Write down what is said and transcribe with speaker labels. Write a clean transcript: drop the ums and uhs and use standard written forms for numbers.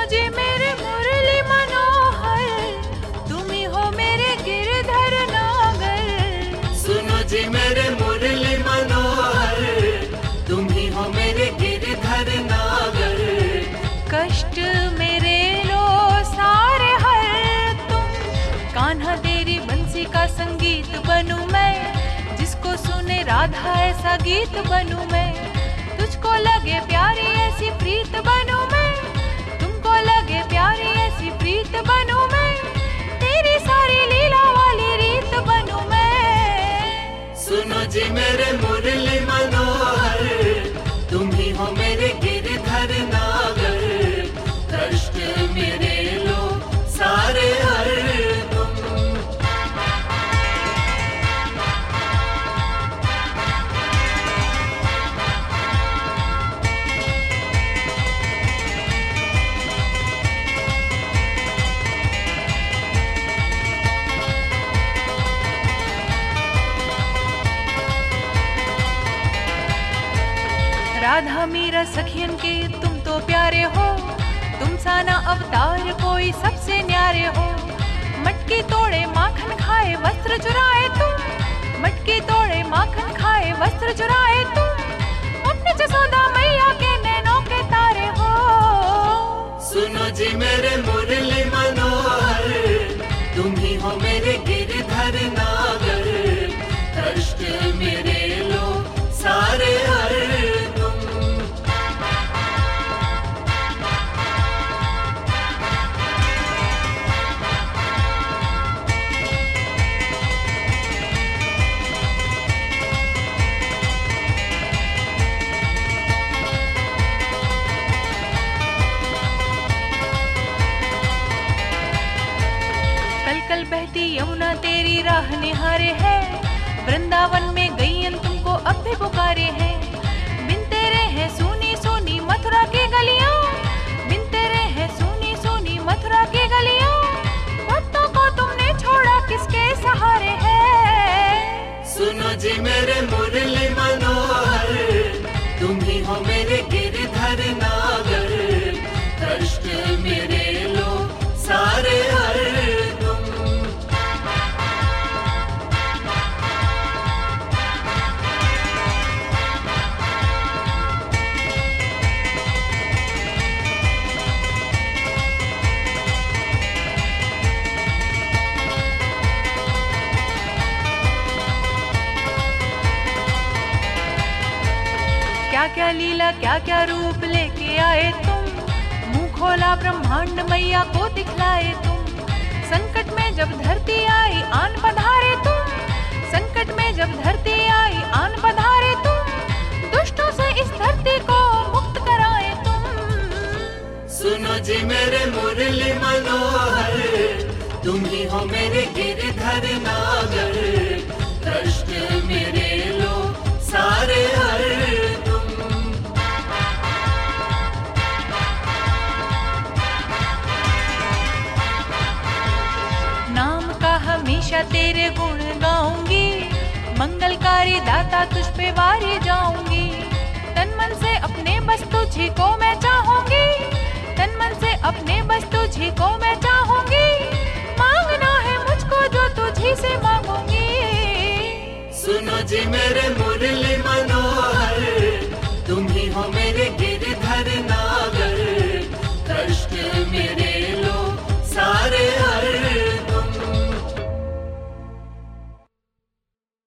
Speaker 1: जी मेरे मुरली मनोहर, तुम ही हो मेरे गिरधर नागर।
Speaker 2: सुनो जी मेरे मुरली मनोहर, तुम ही हो मेरे गिरधर नागर।
Speaker 1: कष्ट मेरे लो सारे हर तुम, कान्हा तेरी बंसी का संगीत बनूं मैं, जिसको सुने राधा ऐसा गीत बनूं मैं। तुझको लगे प्यारी ऐसी प्रीत बनूं मैं, तुमको लगे प्यारी ऐसी प्रीत बनूं मैं, तेरी सारी लीला वाली रीत बनूं मैं।
Speaker 2: सुनो जी मेरे मुरली मनोहर, तुम ही हो मेरे गिरधर नागर। कष्ट मेरे लो सारे हर तुम।
Speaker 1: राधा मीरा सखियन के तुम तो प्यारे हो, तुम सा ना अवतार कोई सबसे न्यारे हो। मटकी तोड़े माखन खाए वस्त्र चुराए तुम, मटकी तोड़े माखन खाए वस्त्र चुराए तुम, अपने जसोदा मैया के नैनों के तारे हो।
Speaker 2: सुनो जी मेरे मुरली मनोहर, तुम ही हो मेरे गिरधर नागर। कष्ट मेरे लो सारे हर तुम।
Speaker 1: कल कल बहती यमुना तेरी राह निहारे है, वृंदावन में गईयन तुमको अब भी पुकारे हैं। बिन तेरे है सुनी सुनी मथुरा की गलियां, बिन तेरे है सुनी सुनी मथुरा की गलियां, भक्तों को तुमने छोड़ा किसके सहारे है।
Speaker 2: सुनो जी मेरे मुरली मनोहर, तुम ही हो मेरे गिरधर नागर। कष्ट मेरे लो सारे हर तुम।
Speaker 1: क्या क्या लीला क्या क्या रूप लेके आए तुम, मुंह खोला ब्रह्मांड मैया को दिखलाए तुम। संकट में जब धरती आई आन पधारे तुम, संकट में जब धरती आई आन पधारे तुम, दुष्टों से इस धरती को मुक्त कराए तुम।
Speaker 2: सुनो जी मेरे मुरली मनोहर, तुम ही हो मेरे गिरधर नागर। कष्ट मेरे लो सारे हर तुम।
Speaker 1: नाम का हमेशा तेरे गुण गाऊंगी, मंगलकारी दाता तुझ पे वारी जाऊंगी। तन मन से अपने बस तुझी को मैं चाहूंगी, तन मन से अपने बस तुझी को मैं चाहूंगी। मांगना है मुझको जो तुझी से मांगूंगी।
Speaker 2: सुनो जी मेरे